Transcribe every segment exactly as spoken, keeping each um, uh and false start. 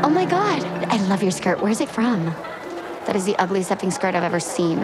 Oh my god, I love your skirt. Where's it from? That is the ugliest effing skirt I've ever seen.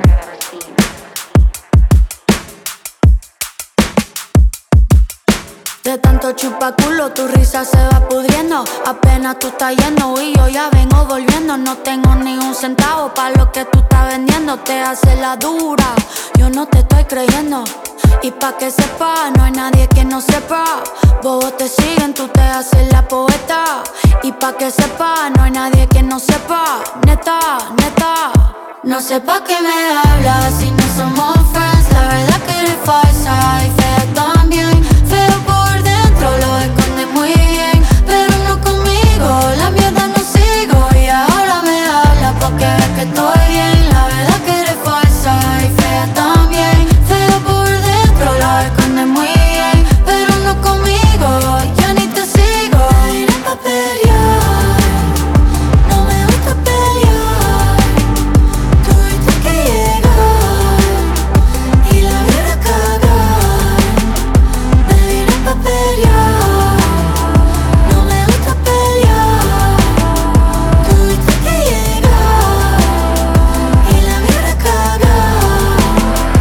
De tanto chupaculo tu risa se va pudriendo. Apenas tú estás yendo y yo ya vengo volviendo. No tengo ni un centavo pa' lo que tú estás vendiendo. Te hace la dura, yo no te estoy creyendo. Y pa' que sepa, no hay nadie que no sepa. Bobos te siguen, tú te haces la poeta. Y pa' que sepa, no hay nadie que no sepa. Neta, neta. No sé pa' qué me hablas si no somos friends. La verdad que eres falsa y fea también. Feo por dentro, lo esconde muy bien, pero no conmigo, la mierda no sigo. Y ahora me habla porque ves que estoy bien. La verdad que eres falsa y fea también. Feo por dentro, lo esconde muy bien, pero no conmigo, ya ni te sigo. Me vine pa' pelear, no me gusta pelear. Tuviste que llegar y la vida cagar. Me vine pa' pelear, no me gusta pelear. Tuviste que llegar y la vida cagar.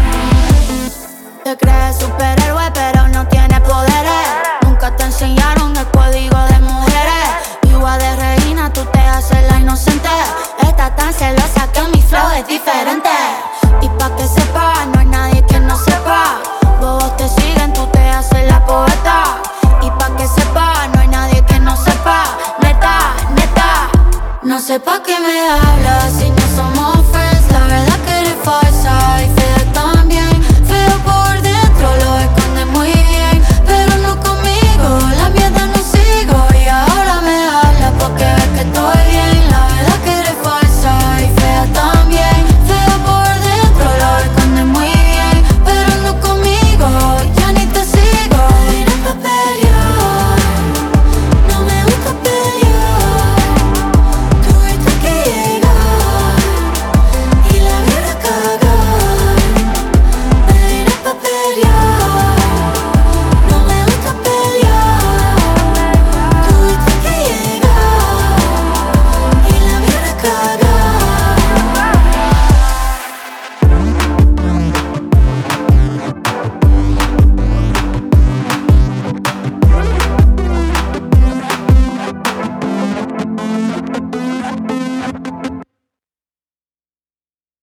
Te crees superhéroe pero no tienes poderes. Nunca te enseñaron el código de mujeres. Igual de reina tú te haces la inocente. Estás tan celosa que mi flow es diferente. Y pa' que sepa, no hay nadie que no sepa. Bobos te siguen, tú te haces la poeta. Y pa' que sepa, no hay nadie que no sepa. Neta, neta. No sé pa' qué me hablas si no